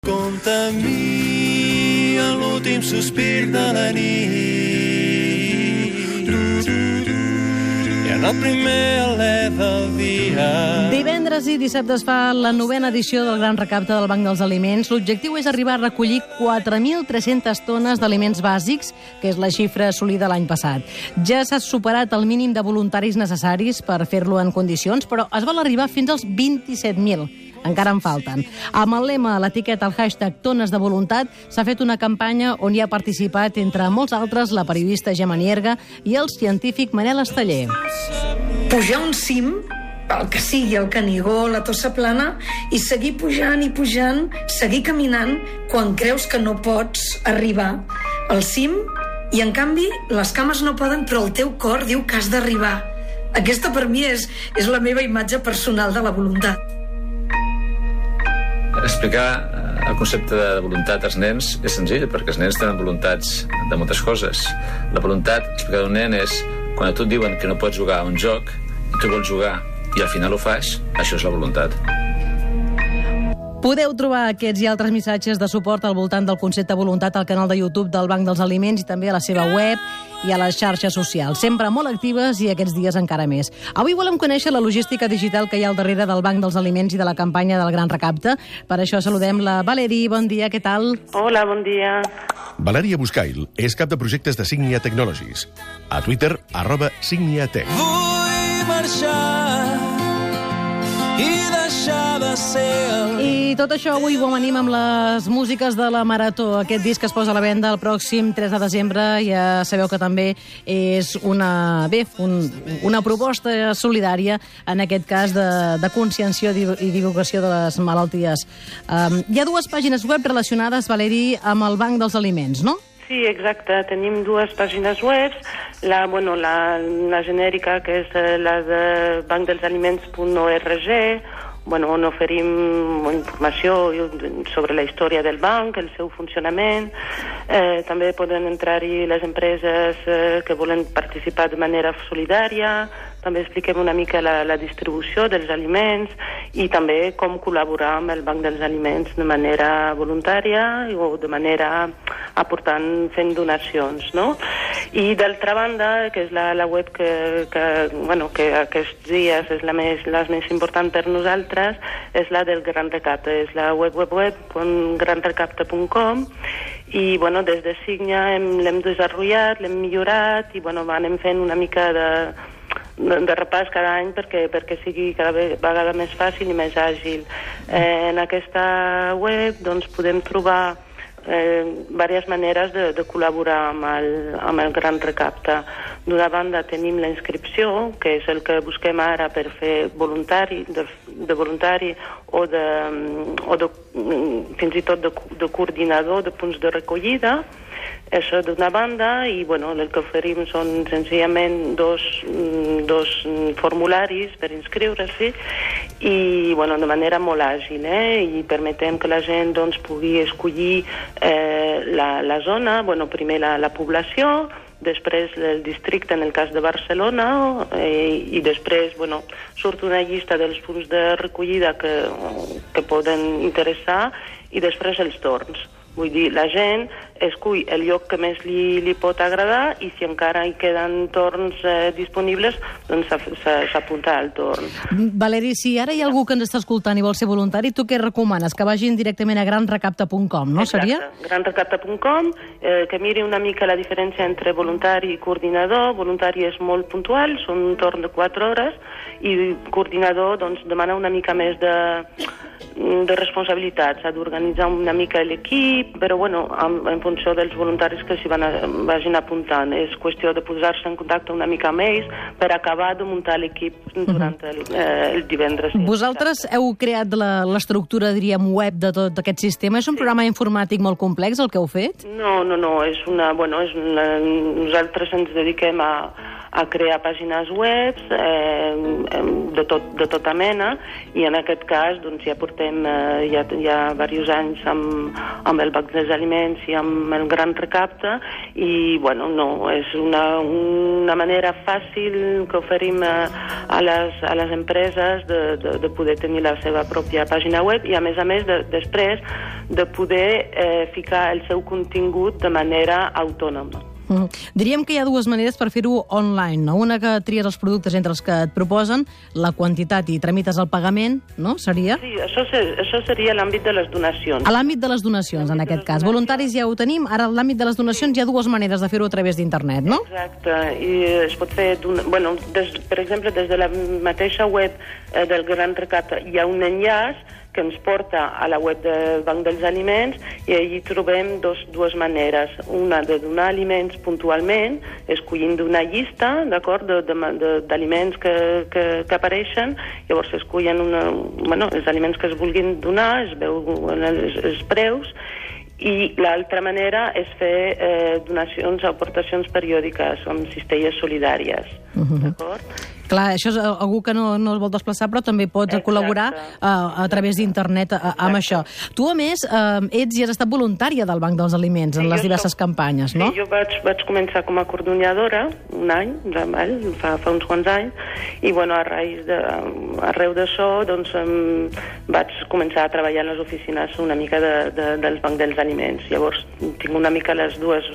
Compte amb mi a l'últim sospir de la nit i en el primer alè del dia. Divendres i dissabte es fa la 9ª edició del Gran Recapte del Banc dels Aliments. L'objectiu és arribar a recollir 4.300 tones d'aliments bàsics, que és la xifra assolida l'any passat. Ja s'ha superat el mínim de voluntaris necessaris per fer-lo en condicions, però es vol arribar fins als 27.000. Encara en falten. Amb el lema, l'etiqueta, el hashtag Tones de Voluntat, s'ha fet una campanya on hi ha participat, entre molts altres, la periodista Gemma Nierga i el científic Manel Esteller. Pujar un cim, el que sigui, el Canigó, la Tossa Plana, i seguir pujant i pujant, seguir caminant, quan creus que no pots arribar al cim, i en canvi les cames no poden, però el teu cor diu que has d'arribar. Aquesta per mi és la meva imatge personal de la voluntat. Explicar el concepte de voluntat als nens és senzill, perquè els nens tenen voluntats de moltes coses. La voluntat, explicar a un nen, és quan a tu et diuen que no pots jugar a un joc i tu vols jugar i al final ho fas, això és la voluntat. Podeu trobar aquests i altres missatges de suport al voltant del concepte voluntat al canal de YouTube del Banc dels Aliments i també a la seva web i a les xarxes socials. Sempre molt actives i aquests dies encara més. Avui volem conèixer la logística digital que hi ha al darrere del Banc dels Aliments i de la campanya del Gran Recapte. Per això saludem la Valerie. Bon dia, què tal? Hola, bon dia. Valèria Buscail és cap de projectes de Signia Technologies. A Twitter, @SigniaTech. Vull marxar i deixar de ser I tot això avui ho amanim amb les músiques de la Marató, aquest disc que es posa a la venda el pròxim 3 de desembre. Ja sabeu que també és una proposta solidària, en aquest cas de conscienciació i divulgació de les malalties. Hi ha dues pàgines web relacionades, Valeri, amb el Banc dels Aliments, no? Sí, exacte. Tenim dues pàgines web. La genèrica, que és la de bancdelsaliments.org, on oferim informació sobre la història del banc, el seu funcionament. També poden entrar-hi les empreses que volen participar de manera solidària. També expliquem una mica la distribució dels aliments i també com col·laborar amb el Banc dels Aliments de manera voluntària o de manera fent donacions, no? I d'altra banda, que és la web que aquests dies és la més important per nosaltres, és la del Gran Recapte, és la www.granrecapte.com, i des de Signia l'hem desenvolupat, l'hem millorat i anem fent una mica de repàs cada any perquè sigui cada vegada més fàcil i més àgil. En aquesta web podem trobar diverses maneres de col·laborar amb el Gran Recapte. D'una banda tenim la inscripció, que és el que busquem ara per fer de voluntari o fins i tot de coordinador de punts de recollida. Això d'una banda, i el que oferim són senzillament dos formularis per inscriure-s'hi i de manera molt àgil, i permetem que la gent pugui escollir la zona, primer la població, després el districte en el cas de Barcelona, i després surt una llista dels punts de recollida que poden interessar i després els torns. Vull dir, la gent escull el lloc que més li pot agradar i si encara hi queden torns disponibles, s'apunta al torn. Valeri, si ara hi ha algú que ens està escoltant i vol ser voluntari, tu què recomanes? Que vagin directament a granrecapte.com, no? Exacte. Seria? Granrecapte.com, que miri una mica la diferència entre voluntari i coordinador. Voluntari és molt puntual, són un torn de 4 hores, i coordinador demana una mica més de responsabilitat. S'ha d'organitzar una mica l'equip, però en funció dels voluntaris que s'hi vagin apuntant. És qüestió de posar-se en contacte una mica amb ells per acabar de muntar l'equip durant el divendres. Vosaltres heu creat l'estructura, diríem, web de tot aquest sistema. És un programa informàtic molt complex el que heu fet? No. Nosaltres ens dediquem a a crear pàgines web de tota mena, i en aquest cas doncs, ja portem ja diversos anys amb el Banc dels Aliments i amb el Gran Recapte, i bueno, no, és una manera fàcil que oferim a les empreses de poder tenir la seva pròpia pàgina web i a més després de poder ficar el seu contingut de manera autònoma. Diríem que hi ha dues maneres per fer-ho online, no? Una que tries els productes entre els que et proposen, la quantitat i tramites el pagament, no? Seria? Sí, això seria l'àmbit de les donacions. A l'àmbit de les donacions, en aquest cas. Voluntaris ja ho tenim, ara a l'àmbit de les donacions hi ha dues maneres de fer-ho a través d'internet, no? Exacte, i es pot fer, per exemple, des de la mateixa web del Gran Recapte hi ha un enllaç que ens porta a la web del Banc dels Aliments i allí trobem dues maneres. Una de donar aliments puntualment, escollint d'una llista, d'acord, d'aliments que apareixen, llavors s'escollen els aliments que es vulguin donar, es veuen els preus, i l'altra manera és fer donacions o aportacions periòdiques amb cistelles solidàries, d'acord? Clar, això és algú que no es vol desplaçar, però també pot col·laborar a través d'internet amb això. Tu, a més, ets i has estat voluntària del Banc dels Aliments en les diverses campanyes, no? Sí, jo vaig començar com a coordinadora un any, fa uns quants anys, i arreu d'això vaig començar a treballar en les oficines una mica del Banc dels Aliments. Llavors, tinc una mica les dues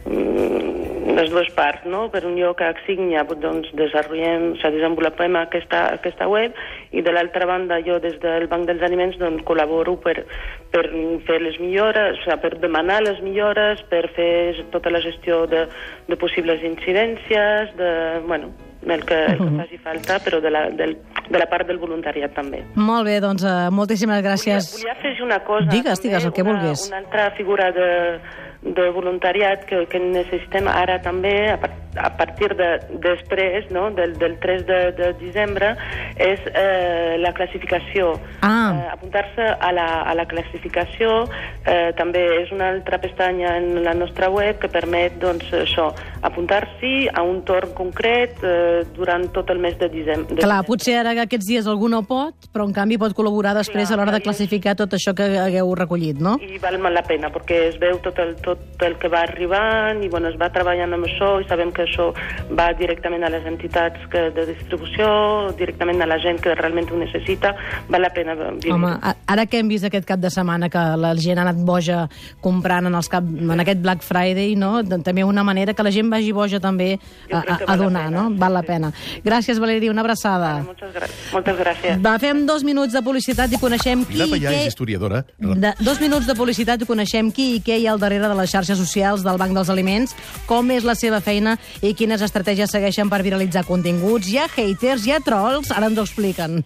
parts, no? Per un lloc a Xignia desenvolupem aquesta web, i de l'altra banda jo des del Banc dels Aliments col·laboro per fer les millores, per demanar les millores, per fer tota la gestió de possibles incidències, el que faci falta, però de la part del voluntariat també. Molt bé, doncs moltíssimes gràcies. Volia afegir una cosa. Digues, el que vulguis. Una altra figura de voluntariat que necessitem ara també, a partir després, del 3 de desembre, és la classificació. Apuntar-se a la classificació també és una altra pestanya en la nostra web que permet apuntar-s'hi a un torn concret durant tot el mes de desembre. Clar, potser ara aquests dies algú no pot, però en canvi pot col·laborar després a l'hora de classificar tot això que hagueu recollit, no? I val la pena, perquè es veu tot el que va arribant i es va treballant amb això, i sabem que això va directament a les entitats de distribució, directament a la gent que realment ho necessita. Val la pena dir-ho. Home, ara que hem vist aquest cap de setmana que la gent ha anat boja comprant en aquest Black Friday, no? També una manera que la gent vagi boja també a donar, no? Val la pena. Gràcies, Valeria, una abraçada. Moltes gràcies. Fem 2 minuts de publicitat i coneixem qui i què... és historiadora. 2 minuts de publicitat i coneixem qui i què hi ha al darrere de les xarxes socials del Banc dels Aliments, com és la seva feina i quines estratègies segueixen per viralitzar continguts. Hi ha haters, hi ha trolls, ara ens ho expliquen.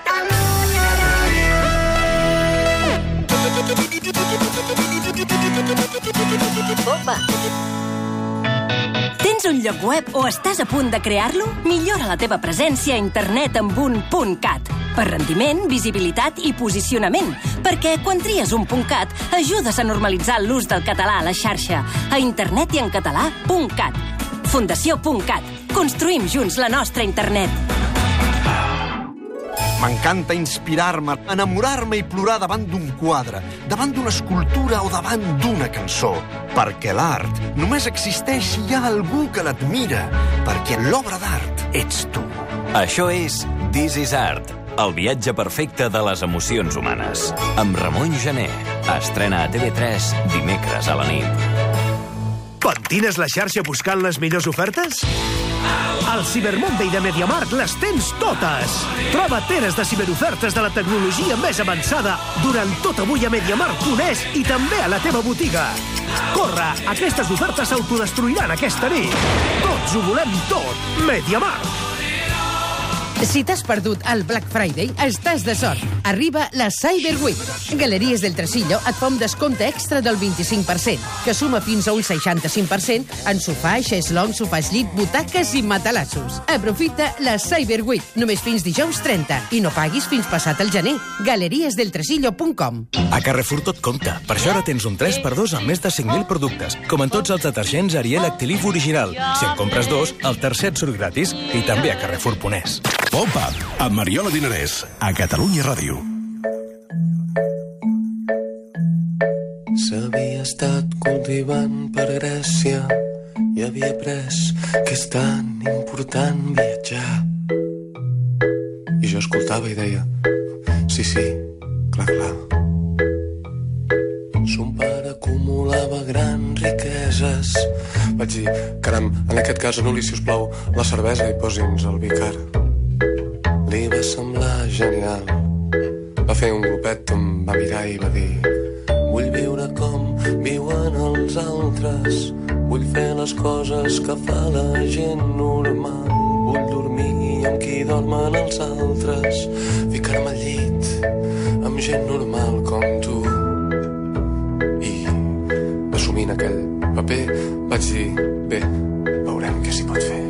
Opa! Tens un lloc web o estàs a punt de crear-lo? Millora la teva presència a internet amb un .cat. Per rendiment, visibilitat i posicionament. Perquè quan tries un .cat, ajudes a normalitzar l'ús del català a la xarxa. A internet i en català, .cat. Fundació .cat. Construïm junts la nostra internet. M'encanta inspirar-me, enamorar-me i plorar davant d'un quadre, davant d'una escultura o davant d'una cançó. Perquè l'art només existeix si hi ha algú que l'admira, perquè l'obra d'art ets tu. Això és This is Art, el viatge perfecte de les emocions humanes. Amb Ramon Gené. Estrena a TV3 dimecres a la nit. Pentines la xarxa buscant les millors ofertes? Al Cyber Monday de MediaMarkt les tens totes! Troba tenes de ciberofertes de la tecnologia més avançada durant tot avui a MediaMarkt.es i també a la teva botiga. Corre, aquestes ofertes s'autodestruiran aquesta nit. Tots ho volem tot. MediaMarkt. Si t'has perdut el Black Friday, està estàs de sort. Arriba la Cyber Week. Galeries del Tresillo et fa un descompte extra del 25%, que suma fins a un 65% en sofà, xeslong, sofàs llit, butaques i matalassos. Aprofita la Cyber Week, només fins dijous 30, i no paguis fins passat el gener. galeriesdeltresillo.com. A Carrefour tot compta. Per això ara tens un 3x2 amb més de 5.000 productes, com en tots els detergents Ariel Actilif Original. Si en compres 2, el tercer et surt gratis, i també a Carrefour.es. Pop-up, amb Mariola Dinarès, a Catalunya Ràdio. S'havia estat cultivant per Grècia i havia après que és tan important viatjar. I jo escoltava i deia, sí, clar. Son pare acumulava grans riqueses. Vaig dir, caram, en aquest cas anul·li, si us plau, la cervesa i posi'ns el vi car. Li va semblar genial. Va fer un grupet, em va mirar i va dir, vull viure com viuen els altres, vull fer les coses que fa la gent normal, vull dormir amb qui dormen els altres, ficar-me al llit amb gent normal com tu. I, assumint aquell paper, vaig dir, bé, veurem què s'hi pot fer.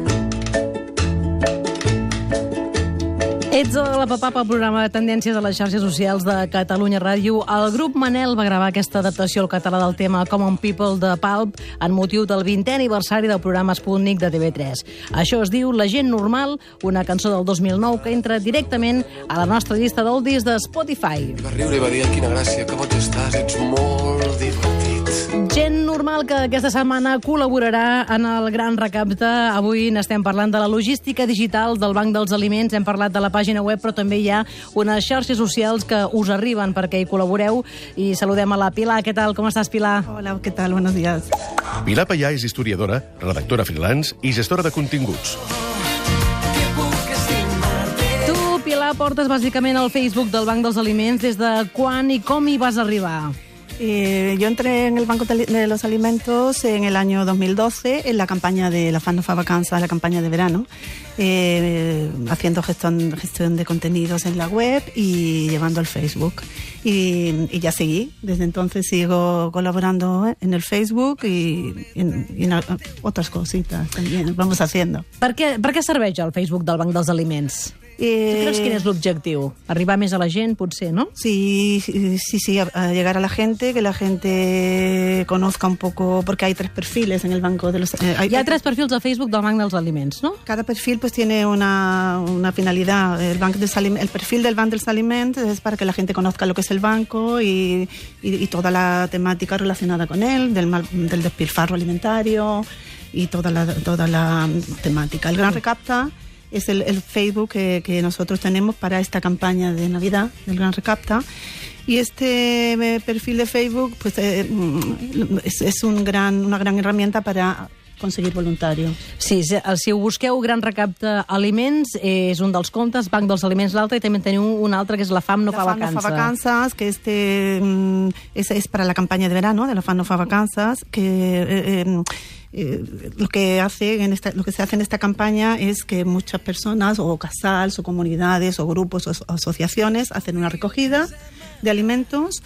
Ets a la Pop-up, el programa de tendències a les xarxes socials de Catalunya Ràdio. El grup Manel va gravar aquesta adaptació al català del tema Common People de Pulp en motiu del 20è aniversari del programa Sputnik de TV3. Això es diu La gent normal, una cançó del 2009 que entra directament a la nostra llista d'oldies de Spotify. Va riure i va dir, quina gràcia, que boig estàs, ets molt divertit. Gent normal que aquesta setmana col·laborarà en el Gran Recapte. Avui n'estem parlant de la logística digital del Banc dels Aliments. Hem parlat de la pàgina web, però també hi ha unes xarxes socials que us arriben perquè hi col·laboreu. I saludem a la Pilar. Què tal? Com estàs, Pilar? Hola, què tal? Buenos días. Pilar Payà és historiadora, redactora freelance i gestora de continguts. Tu, Pilar, portes bàsicament el Facebook del Banc dels Aliments. Des de quan i com hi vas arribar? Yo entré en el Banco de los Alimentos en el año 2012 en la campaña de la FAN no fa vacanzas, la campaña de verano, haciendo gestión de contenidos en la web y llevando el Facebook. Y ya seguí. Desde entonces sigo colaborando en el Facebook y en otras cositas también vamos haciendo. Per què serveix el Facebook del Banc dels Aliments? Tu creus quin és l'objectiu? Arribar més a la gent, potser, ¿no? Sí, a llegar a la gente, que la gente conozca un poco, porque hay 3 perfiles en el Banco de los... Hi ha 3 perfils de Facebook del Banc dels Aliments, ¿no? Cada perfil pues tiene una finalidad. El perfil del Banc dels Aliments es para que la gente conozca lo que es el banco y toda la temática relacionada con él, del despilfarro alimentario y toda la temática. El Gran Recapta es el Facebook que nosotros tenemos para esta campaña de Navidad del Gran Recapta. Y este perfil de Facebook pues es una gran herramienta para aconseguir voluntarios. Sí, si ho busqueu, Gran Recapte Aliments és un dels comptes, Banc dels Aliments l'altre, i també teniu un altre que és la FAM no fa vacances. La FAM no fa vacances, que es para la campaña de verano de la FAM no fa vacances, que... lo que se hace en esta campaña es que muchas personas, o casals, o comunidades, o grupos, o asociaciones, hacen una recogida de alimentos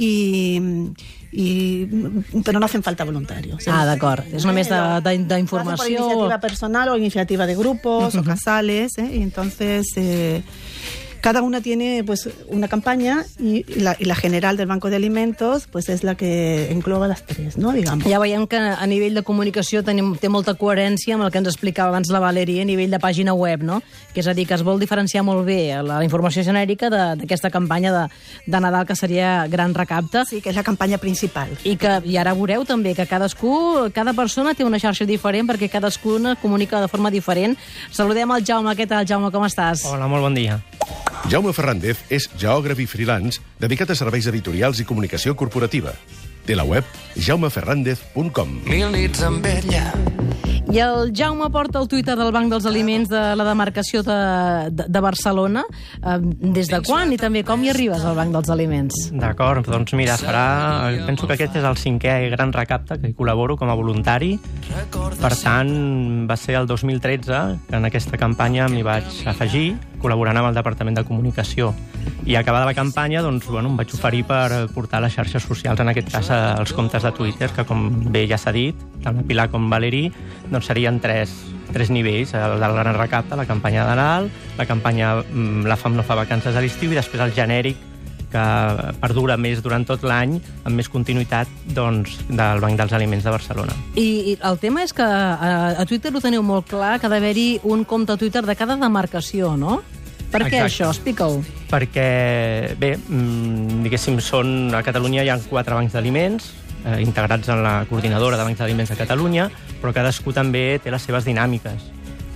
pero no hacen falta voluntarios. D'acord. És només d'informació. Por iniciativa personal o iniciativa de grupos o casales, y entonces... Cada una tiene pues una campaña y la general del Banco de Alimentos pues és la que engloba les 3, no? Digamos. Ja veiem que a nivell de comunicació té molta coherència amb el que ens explicava abans la Valeria a nivell de pàgina web, no? Que és a dir, que es vol diferenciar molt bé la informació genèrica d'aquesta campanya de Nadal, que seria Gran Recapte. Sí, que és la campanya principal. I ara veureu també que cada persona té una xarxa diferent perquè cadascuna comunica de forma diferent. Saludem el Jaume. Què tal, Jaume? Com estàs? Hola, molt bon dia. Jaume Fernández és geògraf i freelance dedicat a serveis editorials i comunicació corporativa. Té la web jaumeferrandez.com. Mil nits amb ella. I el Jaume porta el Twitter del Banc dels Aliments de la demarcació de Barcelona. Des de quan i també com hi arribes al Banc dels Aliments? D'acord, doncs mira, penso que aquest és el 5è Gran Recapte que hi col·laboro com a voluntari Per tant, va ser el 2013 que en aquesta campanya m'hi vaig afegir, col·laborant amb el Departament de Comunicació. I acabada la campanya, doncs, bueno, em vaig oferir per portar les xarxes socials, en aquest cas els comptes de Twitter, que com bé ja s'ha dit, tant la Pilar com Valerí, doncs serien tres nivells, el del Gran Recapte, la campanya de Nadal, la campanya La Fam no fa vacances a l'estiu i després el genèric, que perdura més durant tot l'any, amb més continuïtat doncs, del Banc dels Aliments de Barcelona. I el tema és que a Twitter ho teniu molt clar, que ha d'haver-hi un compte a Twitter de cada demarcació, no? Per què això? Explica-ho. Perquè, bé, diguéssim, a Catalunya hi ha 4 bancs d'aliments, integrats en la coordinadora de bancs d'aliments de Catalunya, però cadascú també té les seves dinàmiques.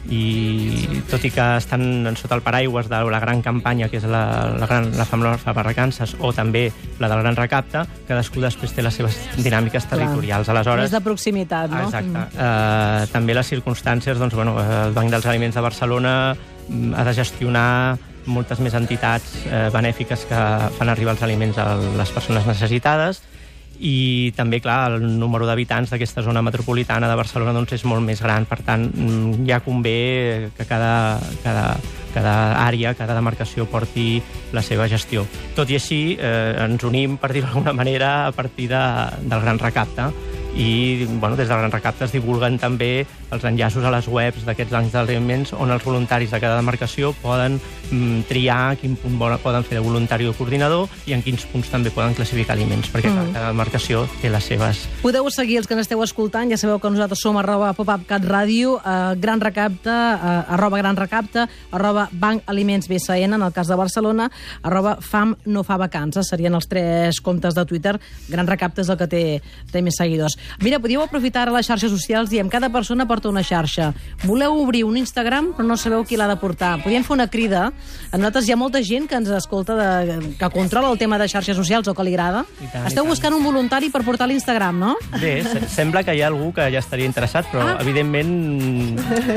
I tot i que estan sota el paraigües de la gran campanya, que és la Fam no fa vacances, o també la del Gran Recapte, cadascú després té les seves dinàmiques territorials. Aleshores, més de proximitat, no? Exacte. També les circumstàncies, doncs, bueno, el Banc dels Aliments de Barcelona ha de gestionar moltes més entitats benèfiques que fan arribar els aliments a les persones necessitades, i també, clar, el número d'habitants d'aquesta zona metropolitana de Barcelona doncs, és molt més gran. Per tant, ja convé que cada àrea, cada demarcació porti la seva gestió. Tot i així, ens unim, per dir-ho d'alguna manera, a partir del Gran Recapte. I bueno, des del Gran Recapte es divulguen també els enllaços a les webs d'aquests bancs d'aliments on els voluntaris de cada demarcació poden triar a quin punt poden fer de voluntari o coordinador i en quins punts també poden classificar aliments, perquè cada demarcació té les seves... Podeu seguir els que n'esteu escoltant, ja sabeu que nosaltres som @popupcatradio, Gran Recapte, @Gran Recapte, @Banc Aliments BSN, en el cas de Barcelona, @Fam no fa vacances, serien els 3 comptes de Twitter. Gran Recapte és el que té més seguidors. Mira, podíeu aprofitar ara les xarxes socials, diem, cada persona porta una xarxa. Voleu obrir un Instagram, però no sabeu qui l'ha de portar. Podríem fer una crida. A nosaltres hi ha molta gent que ens escolta, que controla el tema de xarxes socials o que li agrada. Esteu buscant un voluntari per portar l'Instagram, no? Bé, sembla que hi ha algú que ja estaria interessat, però evidentment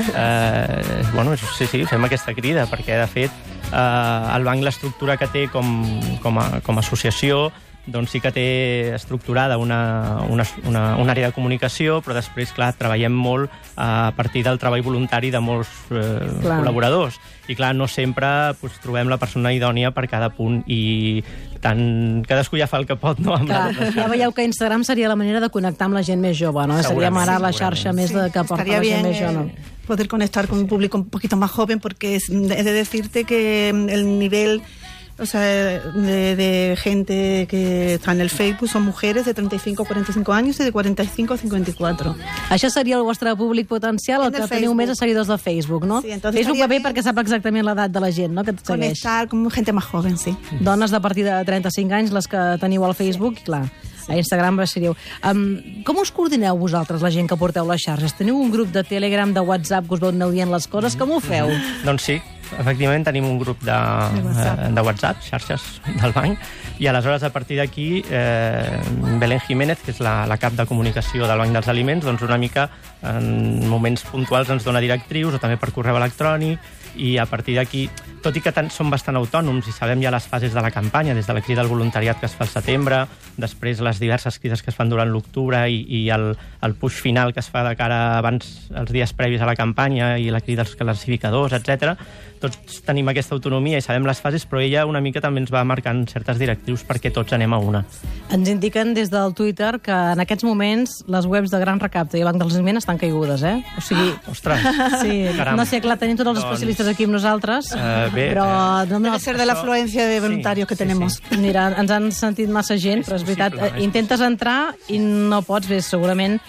bueno, sí, fem aquesta crida, perquè de fet el banc, l'estructura que té com a associació, doncs sí que té estructurada una àrea de comunicació, però després, clar, treballem molt a partir del treball voluntari de molts col·laboradors. I, clar, no sempre trobem la persona idònia per cada punt i cadascú ja fa el que pot, no? Clar, ja veieu que Instagram seria la manera de connectar amb la gent més jove, no? Seria marar la xarxa més que porta la gent més jove. Poder conectar con un público un poquito más joven, porque he de decirte que el nivel... O sea, de gente que està en el Facebook són mujeres de 35 a 45 anys i de 45 a 54. Això seria el vostre públic potencial, el que teniu més seguidors de Facebook, no? Sí, entonces Facebook va bé perquè sap exactament l'edat de la gent, no?, que et segueix. Conectar con gente más joven, sí. Dones de partir de 35 anys, les que teniu al Facebook, clar. A Instagram seríeu. Com us coordineu vosaltres, la gent que porteu les xarxes? Teniu un grup de Telegram, de WhatsApp, que us aneu dient les coses? Com ho feu? Doncs sí, efectivament tenim un grup de WhatsApp, xarxes del banc, i aleshores a partir d'aquí Belén Jiménez, que és la cap de comunicació del Banc dels Aliments, doncs una mica en moments puntuals ens dona directrius o també per correu electrònic, i a partir d'aquí, tot i que som bastant autònoms i sabem ja les fases de la campanya, des de la crida al voluntariat que es fa al setembre, després les diverses crides que es fan durant l'octubre i el push final que es fa de cara abans, els dies previs a la campanya i la crida als classificadors, etc. Tots tenim aquesta autonomia i sabem les fases, però ella una mica també ens va marcant certes directrius perquè tots anem a una. Ens indiquen des del Twitter que en aquests moments les webs de Gran Recapte i Banc dels Aliments estan caigudes, eh? O sigui... Ostres! Sí, no sé, clar, tenim tots els especialistes aquí amb nosaltres, però... Debe ser de l'afluència de voluntarios que tenemos. Mira, ens han sentit massa gent, però és veritat, intentes entrar i no pots, bé, segurament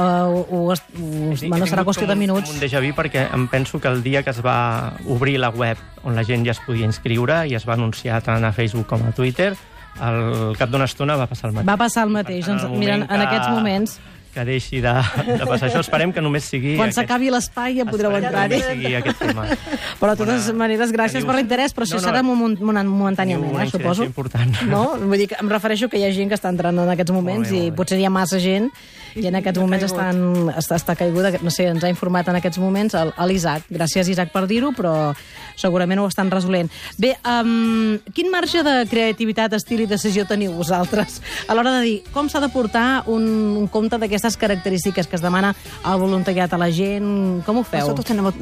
serà qüestió de minuts. Un déjà vu, perquè em penso que el dia que es va obrir la web on la gent ja es podia inscriure i es va anunciar tant a Facebook com a Twitter, al cap d'una estona va passar el mateix. Va passar el mateix. Doncs, mira, en aquests moments... que deixi de passar això. Esperem que només sigui... Quan s'acabi l'espai ja podreu entrar-hi. Esperem que sigui aquest tema. Però de totes maneres, gràcies per l'interès, però això serà momentàniament, suposo. Una important. No? Vull dir que em refereixo que hi ha gent que està entrant en aquests moments i potser hi ha massa gent i en aquests moments està caiguda. No sé, ens ha informat en aquests moments l'Isaac. Gràcies, Isaac, per dir-ho, però segurament ho estan resolent. Bé, quin marge de creativitat, estil i decisió teniu vosaltres a l'hora de dir com s'ha de portar un compte d'aquesta aquestes característiques que es demana al voluntariat a la gent, com ho feu? Nosotros tenemos,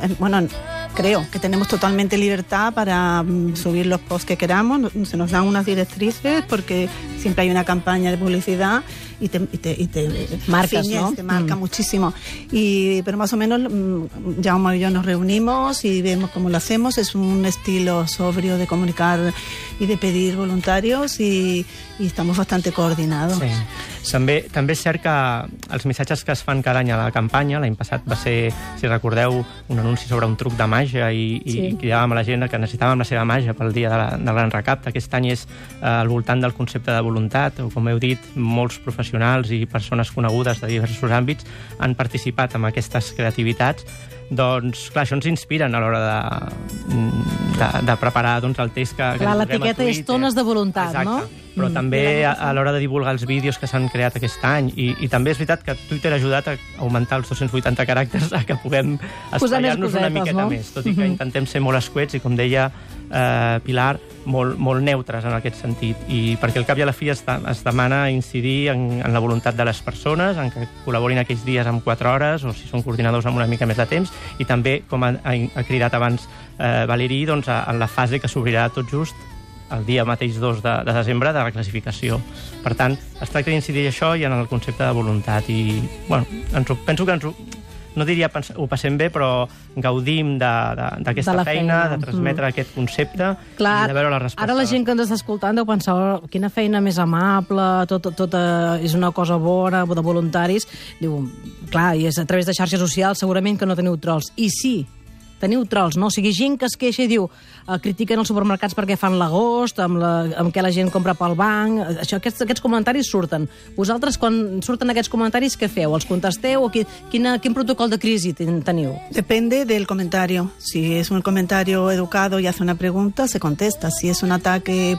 creo que tenemos totalmente libertad para subir los posts que queramos. Se nos dan unas directrices porque siempre hay una campaña de publicidad y te marcas, ciñes, ¿no? Te marca muchísimo. Pero más o menos Jaume y yo nos reunimos y vemos cómo lo hacemos. Es un estilo sobrio de comunicar y de pedir voluntarios y estamos bastante coordinados. Sí. També és cert que els missatges que es fan cada any a la campanya, l'any passat va ser, si recordeu, un anunci sobre un truc de màgia i cridàvem a la gent que necessitàvem la seva màgia pel dia del Gran Recapte. Aquest any és al voltant del concepte de voluntat, o com heu dit, molts professionals i persones conegudes de diversos àmbits han participat en aquestes creativitats. Doncs, clar, això ens inspira a l'hora de preparar el text que clar, l'etiqueta és tones de voluntat, exacte, no? Però també a l'hora de divulgar els vídeos que s'han creat aquest any. I també és veritat que Twitter ha ajudat a augmentar els 280 caràcters a que puguem esplaiar-nos una miqueta més, tot i que intentem ser molt escuets i, com deia Pilar, molt neutres en aquest sentit. I perquè al cap i a la fi es demana incidir en la voluntat de les persones, en que col·laborin aquells dies amb 4 hores, o si són coordinadors amb una mica més de temps, i també, com ha cridat abans Valeri, doncs, en la fase que s'obrirà tot just el dia mateix 2 de desembre de la classificació. Per tant, es tracta d'incidir això i en el concepte de voluntat. I, bueno, penso que no diria ho passem bé, però gaudim d'aquesta feina, de transmetre aquest concepte i de veure la resposta. Ara la gent que ens està escoltant deu pensar quina feina més amable, tot és una cosa bona, de voluntaris. Diu, clar, i és a través de xarxes socials segurament que no teniu trolls. I sí, teniu trolls, no? O sigui, gent que es queixa i diu critiquen els supermercats perquè fan l'agost, amb què la gent compra pel banc. Aquests comentaris surten. Vosaltres, quan surten aquests comentaris, què feu? Els contesteu? O quin protocol de crisi teniu? Depende del comentario. Si es un comentario educado y hace una pregunta, se contesta. Si es un ataque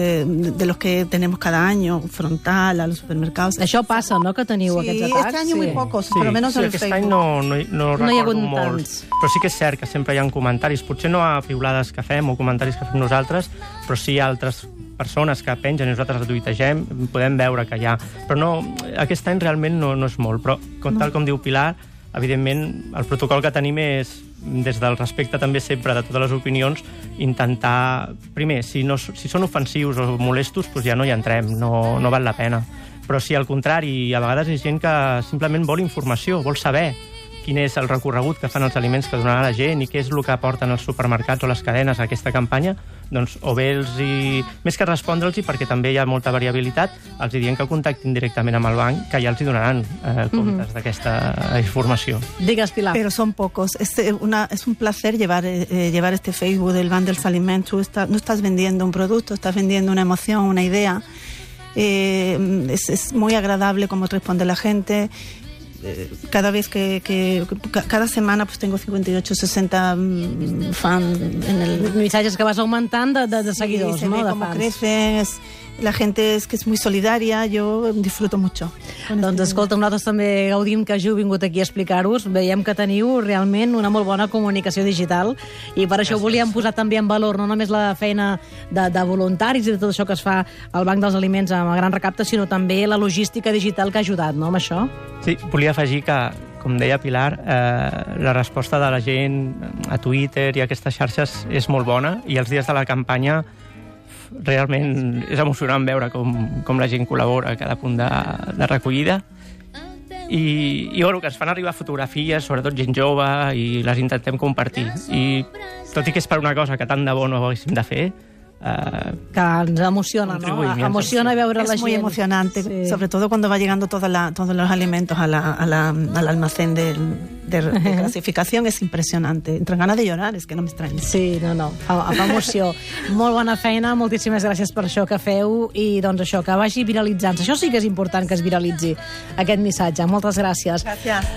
de los que tenemos cada año, frontal, a los supermercados... Això passa, no?, que teniu aquests atacs? Este año muy pocos, por lo menos en el Facebook. Aquest any no recordo molts. Però sí que és cert que sempre hi ha comentaris, potser no a piulades que fem o comentaris que fem nosaltres, però sí altres persones que pengen i nosaltres retuitegem, podem veure que hi ha. Però no, aquest any realment no és molt, però tal com diu Pilar, evidentment el protocol que tenim és, des del respecte també sempre de totes les opinions, intentar, primer, si són ofensius o molestos, doncs ja no hi entrem, no val la pena. Però si al contrari, a vegades hi ha gent que simplement vol informació, vol saber quin és el recorregut que fan els aliments que donarà la gent i què és el que aporten els supermercats o les cadenes a aquesta campanya, doncs o bé més que respondre'ls, perquè també hi ha molta variabilitat, els diem que contactin directament amb el banc, que ja els donaran comptes d'aquesta informació. Digues, Pilar. Pero son pocos. Es un placer llevar este Facebook del Banc dels Aliments. No estás vendiendo un producto, estás vendiendo una emoción, una idea. Es muy agradable cómo responde la gente. Cada vez cada semana pues tengo 58, 60 fans en el... Missatges que vas augmentant de seguidors, se no? ve cómo crecen, la gente es que es muy solidaria, yo disfruto mucho. Doncs escolta, nosaltres també gaudim que hàgiu vingut aquí a explicar-vos. Veiem que teniu realment una molt bona comunicació digital i per això volíem posar també en valor no només la feina de voluntaris i de tot això que es fa al Banc dels Aliments amb el Gran Recapte, sinó també la logística digital que ha ajudat, no, amb això? Sí, volia afegir que, com deia Pilar, la resposta de la gent a Twitter i a aquestes xarxes és molt bona i els dies de la campanya realment és emocionant veure com la gent col·labora a cada punt de recollida i bueno, que ens fan arribar fotografies, sobretot gent jove, i les intentem compartir. I tot i que és per una cosa que tant de bo no haguéssim de fer, que ens emociona, ¿no? Emociona veure la gente. Es muy emocionante, sí. Sobre todo cuando va llegando todos los alimentos al almacén de clasificación, es impressionante. Entren ganes de llorar, és que no m'estranya. Sí, no, fa emoció. Molt bona feina, moltíssimes gràcies per això que feu i doncs això, que vagi viralitzant-se. Això sí que és important que es viralitzi, aquest missatge. Moltes gràcies. Gràcies.